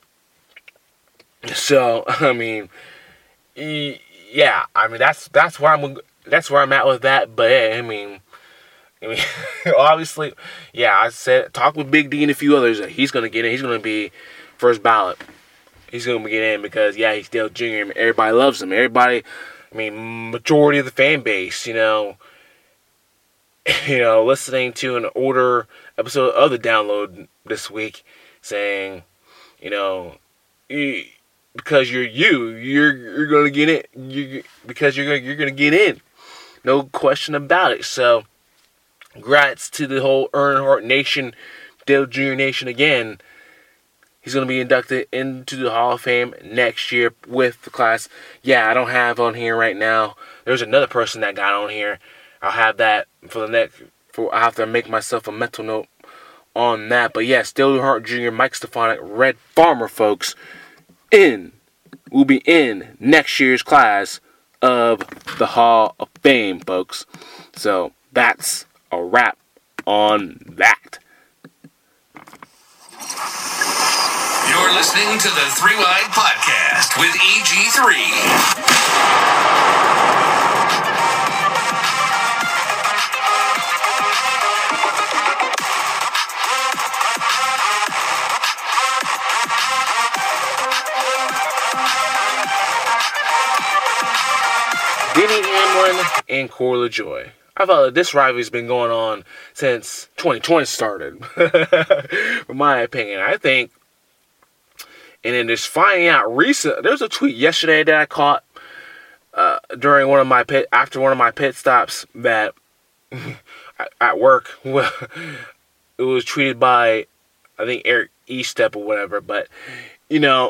So, I mean, he, yeah, I mean that's that's where I'm that's where I'm at with that. But I mean, I mean, obviously, yeah, I said talk with Big D and a few others. He's gonna get in. He's gonna be first ballot. He's gonna get in because yeah, he's Dale Junior And everybody loves him. Everybody, I mean, majority of the fan base, you know, you know, listening to an older episode of the Download this week, saying, you know, he, because you're you, you're you're gonna get it. You because you're gonna you're gonna get in, no question about it. So, congrats to the whole Earnhardt Nation, Dale Junior Nation again. He's gonna be inducted into the Hall of Fame next year with the class. Yeah, I don't have on here right now. There's another person that got on here. I'll have that for the next. For I have to make myself a mental note on that. But yes, Dale Earnhardt Junior, Mike Stefanik, Red Farmer, folks. In will be in next year's class of the Hall of Fame, folks. So that's a wrap on that. You're listening to the Three Wide Podcast with E G three. Denny Hamlin and Corey LaJoie. I thought that this rivalry's been going on since twenty twenty started, in my opinion. I think, and then just finding out recent, there was a tweet yesterday that I caught uh, during one of my pit, after one of my pit stops that at work, well, it was tweeted by, I think, Eric Estep or whatever, but, you know,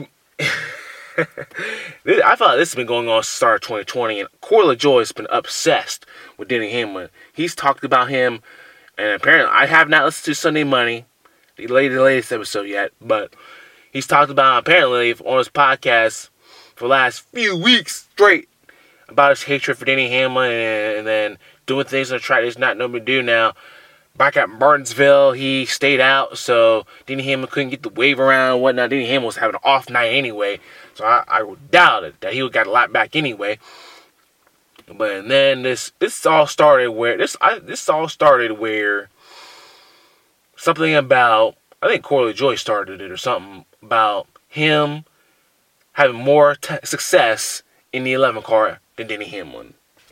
I thought this has been going on since the start of twenty twenty, and Corey LaJoie has been obsessed with Denny Hamlin. He's talked about him, and apparently, I have not listened to Sunday Money, the latest episode yet, but he's talked about, apparently, on his podcast for the last few weeks straight, about his hatred for Denny Hamlin, and, and then doing things on the track there's not nobody to do now. Back at Martinsville, he stayed out, so Denny Hamlin couldn't get the wave around and whatnot. Denny Hamlin was having an off night anyway, so I, I doubted that he would got a lot back anyway. But and then this this all started where this I, this all started where something about, I think Corey LaJoie started it or something about him having more t- success in the eleven car than Denny Hamlin.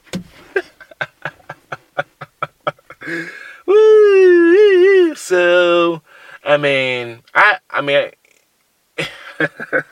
Woo! So, I mean, I, I mean, I,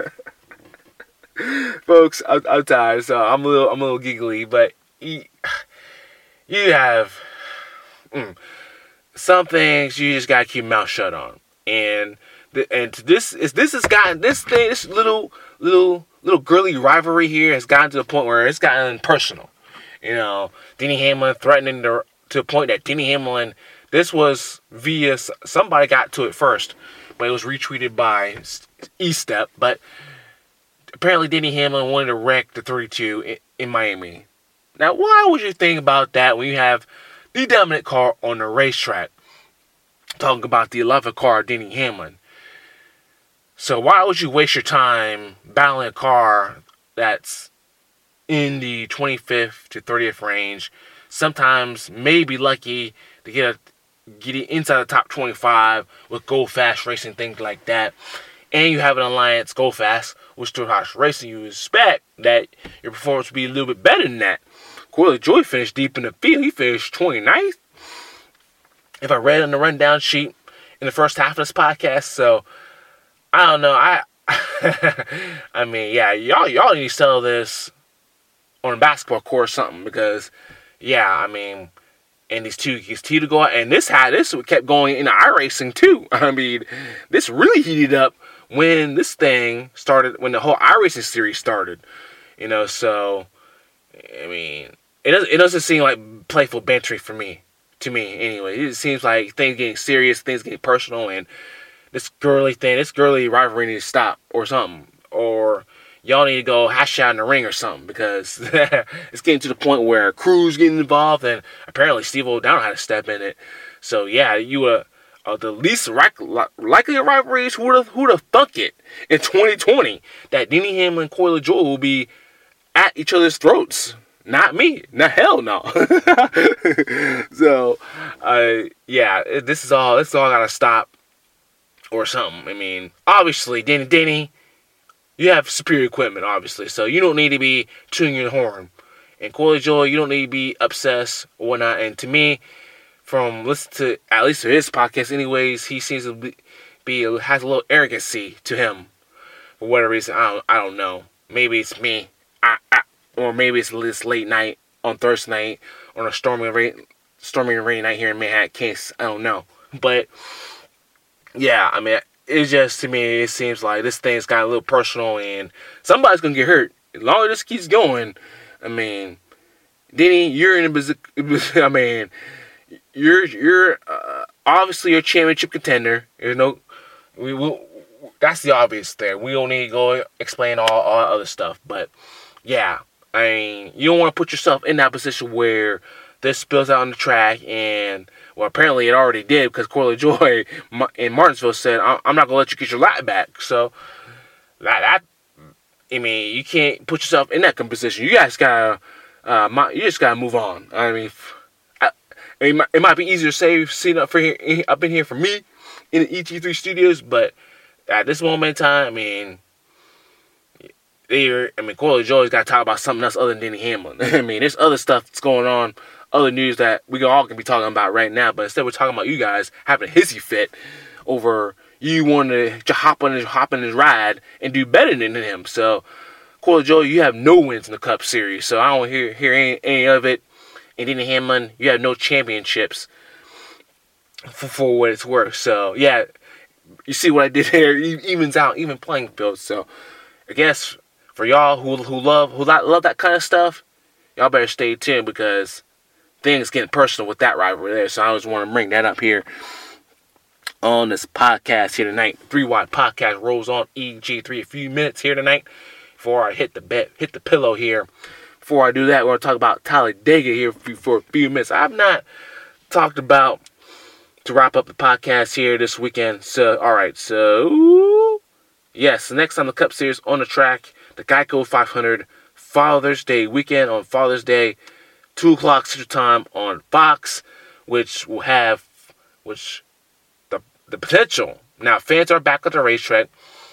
folks, I'm, I'm tired, so I'm a little, I'm a little giggly, but you, you have mm, some things you just gotta keep your mouth shut on, and the, and this is this has gotten this thing, this little, little, little girly rivalry here has gotten to the point where it's gotten personal. You know, Denny Hamlin threatening to. To the point that Denny Hamlin, this was via, somebody got to it first, but it was retweeted by E-Step, but apparently Denny Hamlin wanted to wreck the thirty-two in, in Miami. Now, why would you think about that when you have the dominant car on the racetrack? Talking about the eleventh car, Denny Hamlin. So why would you waste your time battling a car that's in the twenty-fifth to thirtieth range? Sometimes maybe lucky to get a, get inside the top twenty-five with Go Fast Racing, things like that. And you have an alliance, Go Fast, with Stewart-Haas Racing. You expect that your performance will be a little bit better than that. Corey LaJoie finished deep in the field. He finished twenty-ninth. If I read on the rundown sheet in the first half of this podcast. So, I don't know. I I mean, yeah, y'all y'all need to sell this on a basketball court or something, because yeah, I mean, and these two continue to go out, and this had this kept going in iRacing too. I mean, this really heated up when this thing started, when the whole iRacing series started. You know, so I mean, it doesn't it doesn't seem like playful banter for me. To me, anyway, it seems like things getting serious, things getting personal, and this girly thing, this girly rivalry needs to stop or something, or y'all need to go hash out in the ring or something, because it's getting to the point where Cruz getting involved, and apparently Steve O'Donnell had to step in it. So yeah, you uh, are the least likely rivalries. Who'd have who'd have thunk it in twenty twenty that Denny Hamlin and Corey LaJoie will be at each other's throats? Not me. Not hell no. So, uh, yeah, this is all. This is all gotta stop, or something. I mean, obviously, Denny, Denny, you have superior equipment, obviously, so you don't need to be tuning your horn. And Corey LaJoie, you don't need to be obsessed or whatnot. And to me, from listening to at least to his podcast, anyways, he seems to be, be has a little arrogancy to him for whatever reason. I don't. I don't know. Maybe it's me. I. I Or maybe it's this late night on Thursday night on a stormy rain, stormy and rainy night here in Manhattan. Case I don't know, but yeah, I mean, it's just to me, it seems like this thing's got a little personal, and somebody's gonna get hurt. As long as this keeps going, I mean, Denny, you're in a position. I mean, you're you're uh, obviously a championship contender. You know, we will. That's the obvious thing. We don't need to go explain all all other stuff, but yeah. I mean, you don't want to put yourself in that position where this spills out on the track, and, well, apparently it already did, because Corey LaJoie in Martinsville said, I'm not going to let you get your lap back. So, that, that, I mean, you can't put yourself in that position. You guys got to, uh, you just got to move on. I mean, I, it, might, it might be easier to say, sitting up, for here, up in here for me in the E T three studios, but at this moment in time, I mean, There, I mean, Corey LaJoie's got to talk about something else other than Denny Hamlin. I mean, there's other stuff that's going on, other news that we all can be talking about right now, but instead we're talking about you guys having a hissy fit over you wanting to hop on his, hop on his ride and do better than him. So, Corey LaJoie, you have no wins in the Cup Series, so I don't hear, hear any, any of it. And Denny Hamlin, you have no championships for, for what it's worth. So, yeah, you see what I did there? It evens out, even playing field. So, I guess for y'all who who love who love that kind of stuff, y'all better stay tuned, because things getting personal with that rivalry there. So I just want to bring that up here on this podcast here tonight. Three Wide Podcast rolls on E G three. A few minutes here tonight before I hit the bed, hit the pillow here. Before I do that, we're gonna talk about Talladega here for a few minutes. I've not talked about to wrap up the podcast here this weekend. So all right, so yes, the next time the Cup Series on the track. The Geico five hundred Father's Day weekend on Father's Day, two o'clock Central Time on Fox, which will have, which the the potential. Now, fans are back at the racetrack.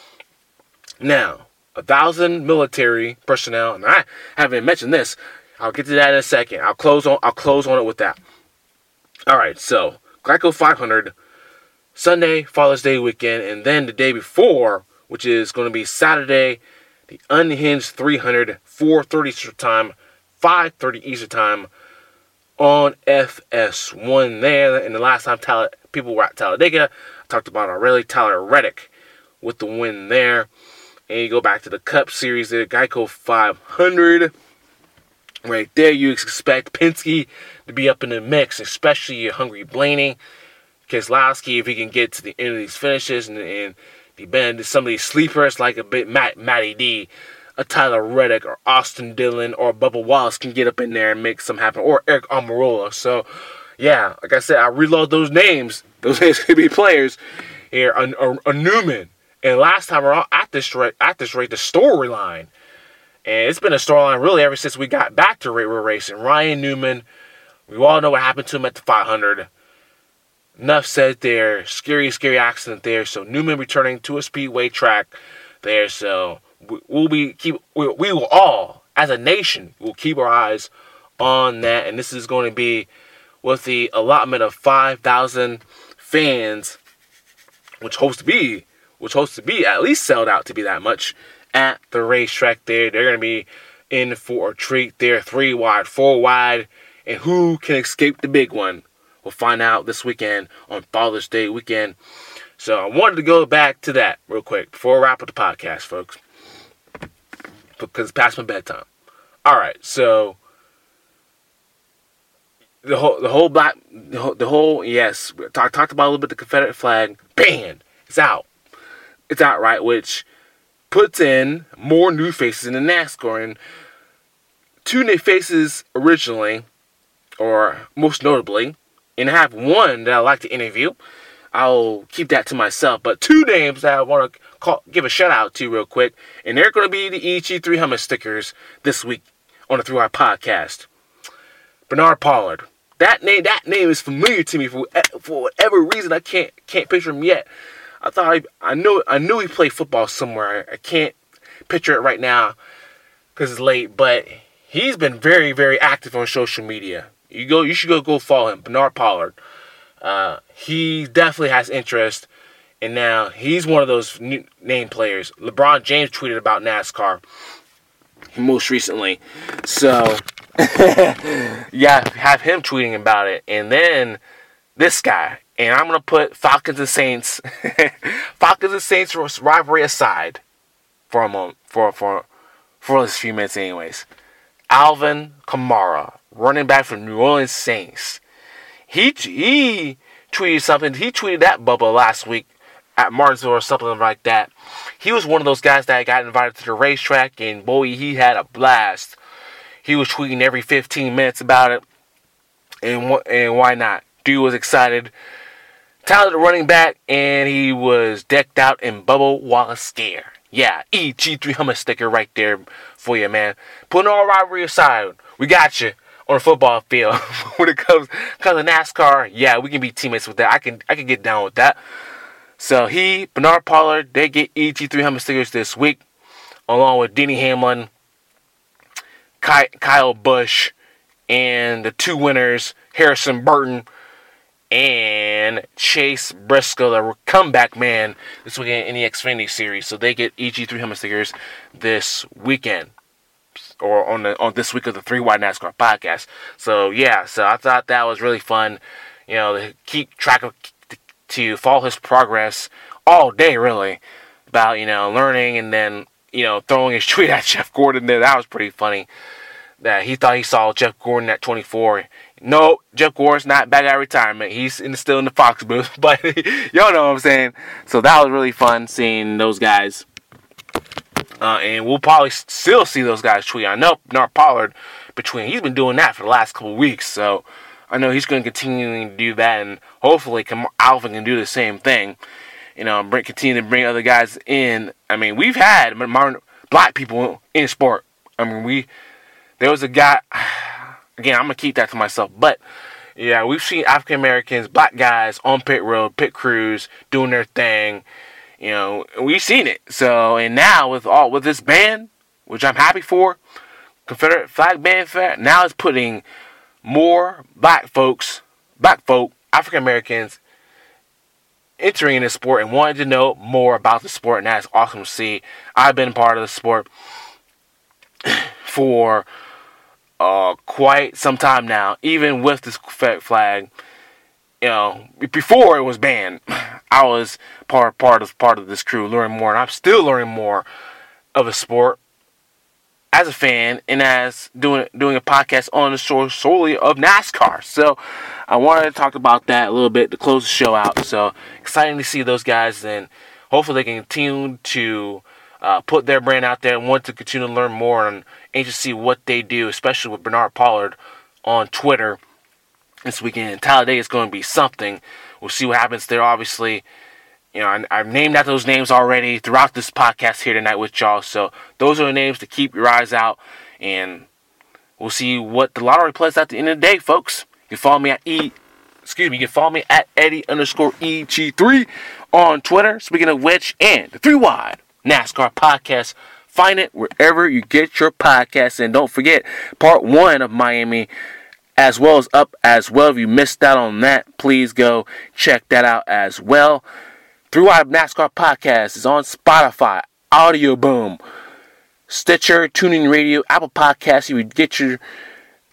Now, a thousand military personnel, and I haven't mentioned this. I'll get to that in a second. I'll close on. I'll close on it with that. All right, so Geico five hundred Sunday Father's Day weekend, and then the day before, which is going to be Saturday. The Unhinged three hundred, four thirty Eastern Time, five thirty Eastern Time on F S one there. And the last time Tal- people were at Talladega, I talked about already, Tyler Reddick with the win there. And you go back to the Cup Series there, Geico five hundred. Right there, you expect Penske to be up in the mix, especially your Hungry Blaney. Keselowski, if he can get to the end of these finishes and, and been some of these sleepers like a bit Matt, Matty D, a Tyler Reddick, or Austin Dillon, or Bubba Wallace can get up in there and make something happen, or Eric Almirola. So, yeah, like I said, I reload those names. Those names could be players here. A, a, a Newman, and last time around at this rate, at this rate, the storyline, and it's been a storyline really ever since we got back to Rate We're Racing. Ryan Newman, we all know what happened to him at the five hundred. Enough said there. Scary, scary accident there. So Newman returning to a speedway track there. So we'll be keep we, we will all, as a nation, will keep our eyes on that. And this is going to be with the allotment of five thousand fans, which hopes to be, which hopes to be at least sold out to be that much at the racetrack there. They're going to be in for a treat there. Three wide, four wide. and who can escape the big one. We'll find out this weekend on Father's Day weekend. So I wanted to go back to that real quick before I wrap up the podcast, folks, because it's past my bedtime. All right, so the whole, the whole black, the whole, the whole yes, we talk, talked about a little bit the Confederate flag banned. It's out. It's out, right? Which puts in more new faces in the NASCAR, and two new faces originally, or most notably, and I have one that I'd like to interview. I'll keep that to myself, but two names that I want to call, give a shout out to real quick, and they're going to be the E G three helmet stickers this week on the three wide Podcast. Bernard Pollard. That name, that name is familiar to me for for whatever reason. I can't can't picture him yet. I thought I, I knew I knew he played football somewhere. I, I can't picture it right now because it's late. But he's been very very active on social media. You go, you should go go follow him, Bernard Pollard. Uh, he definitely has interest, and now he's one of those new name players. LeBron James tweeted about NASCAR most recently, so yeah, have him tweeting about it, and then this guy. And I'm gonna put Falcons and Saints, Falcons and Saints rivalry aside for a moment, for for for this few minutes, anyways. Alvin Kamara, running back for New Orleans Saints. He he tweeted something. He tweeted that bubble last week at Martinsville or something like that. He was one of those guys that got invited to the racetrack, and boy, he had a blast. He was tweeting every fifteen minutes about it, and and why not? Dude was excited. Talented running back, and he was decked out in Bubba Wallace gear. Yeah, E G three helmet sticker right there for you, man. Putting all rivalry aside, we got you on the football field. When it comes, comes to NASCAR, yeah, we can be teammates with that. I can I can get down with that. So he, Bernard Pollard, they get E G three helmet stickers this week, along with Denny Hamlin, Ky- Kyle Busch, and the two winners, Harrison Burton and Chase Briscoe, the comeback man this weekend in the Xfinity Series. So they get E G three helmet stickers this weekend, or on the on this week of the three wide NASCAR Podcast. So yeah, so I thought that was really fun. You know, to keep track of, to follow his progress all day, really, about, you know, learning, and then, you know, throwing his tweet at Jeff Gordon there. That was pretty funny. That he thought he saw Jeff Gordon at twenty-four. No, Jeff Gordon's not back at retirement. He's in, still in the Fox booth. But y'all know what I'm saying. So that was really fun seeing those guys. Uh, and we'll probably still see those guys tweet. I know Bernard Pollard, between he's been doing that for the last couple of weeks. So I know he's going to continue to do that. And hopefully Alvin can do the same thing. You know, bring, continue to bring other guys in. I mean, we've had modern black people in sport. I mean, we... There was a guy, again, I'm going to keep that to myself, but, yeah, we've seen African Americans, black guys on pit road, pit crews, doing their thing, you know, we've seen it. So, and now with all, with this band, which I'm happy for, Confederate flag band, now it's putting more black folks, black folk, African Americans, entering in the sport and wanting to know more about the sport, and that's awesome to see. I've been part of the sport for Uh, quite some time now, even with this Confederate flag. You know, before it was banned, I was part part of part of this crew, learning more, and I'm still learning more of the sport as a fan and as doing doing a podcast on the shore solely of NASCAR. So I wanted to talk about that a little bit to close the show out. So exciting to see those guys, and hopefully they can continue to Uh, put their brand out there and want to continue to learn more, and anxious to see what they do, especially with Bernard Pollard on Twitter this weekend. Talladega is going to be something. We'll see what happens there. Obviously, you know, I, I've named out those names already throughout this podcast here tonight with y'all. So those are the names to keep your eyes out, and we'll see what the lottery plays at the end of the day, folks. You can follow me at E. Excuse me. You can follow me at Eddie underscore E G three on Twitter. Speaking of which, and the three wide NASCAR Podcast. Find it wherever you get your podcasts. And don't forget, part one of Miami as well as up as well. If you missed out on that, please go check that out as well. Three Wide NASCAR Podcast is on Spotify, Audio Boom, Stitcher, TuneIn Radio, Apple Podcasts. You would get your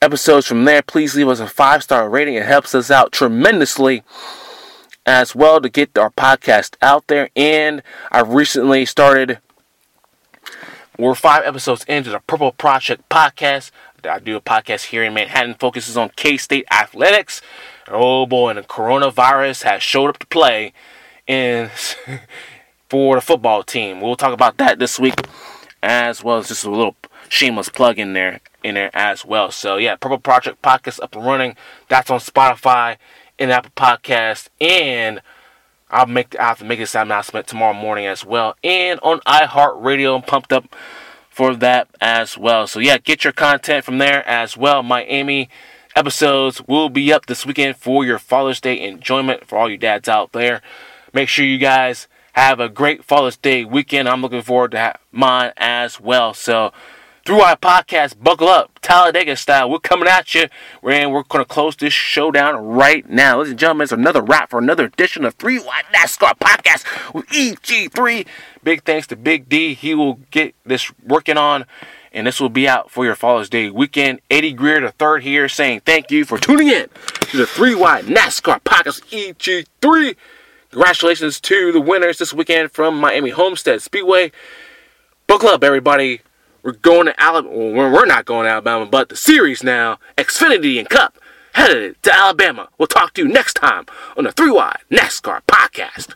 episodes from there, please leave us a five-star rating. It helps us out tremendously as well to get our podcast out there. And I recently started, we're five episodes into the Purple Project podcast. I do a podcast here in Manhattan, focuses on K-State athletics. Oh boy, and the coronavirus has showed up to play in for the football team. We'll talk about that this week, as well as just a little shameless plug in there, in there as well. So yeah, Purple Project podcast up and running. That's on Spotify and Apple Podcasts, and I'll make I have to make this announcement tomorrow morning as well, and on iHeartRadio. I'm pumped up for that as well. So yeah, get your content from there as well. Miami episodes will be up this weekend for your Father's Day enjoyment for all you dads out there. Make sure you guys have a great Father's Day weekend. I'm looking forward to ha- mine as well. So, through our podcast, buckle up, Talladega style. We're coming at you, and we're going to close this show down right now. Ladies and gentlemen, it's another wrap for another edition of three Wide NASCAR Podcast with E G three. Big thanks to Big D. He will get this working on, and this will be out for your Father's Day weekend. Eddie Greer the third here saying thank you for tuning in to the three Wide NASCAR Podcast E G three. Congratulations to the winners this weekend from Miami Homestead Speedway. Buckle up, everybody. We're going to Alabama. Well, we're not going to Alabama, but the series now, Xfinity and Cup, headed to Alabama. We'll talk to you next time on the three Wide NASCAR Podcast.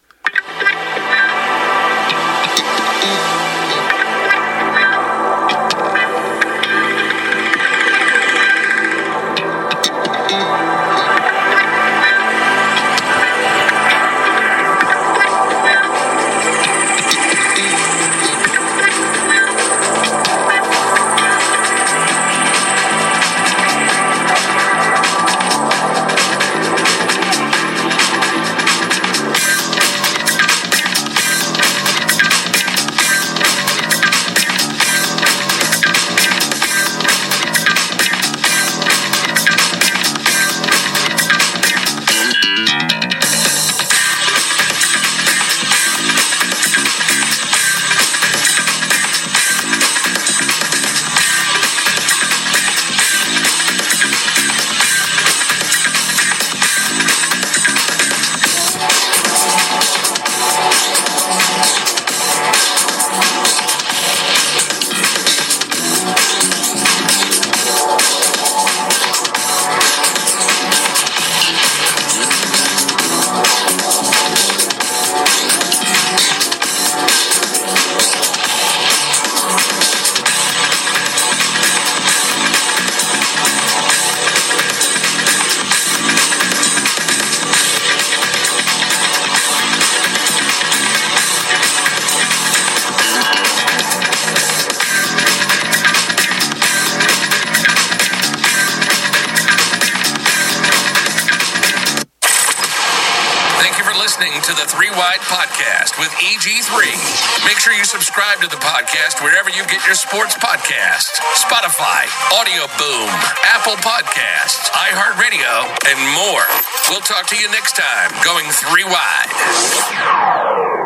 To the three Wide Podcast with E G three. Make sure you subscribe to the podcast wherever you get your sports podcasts. Spotify, Audio Boom, Apple Podcasts, iHeartRadio, and more. We'll talk to you next time, going three wide.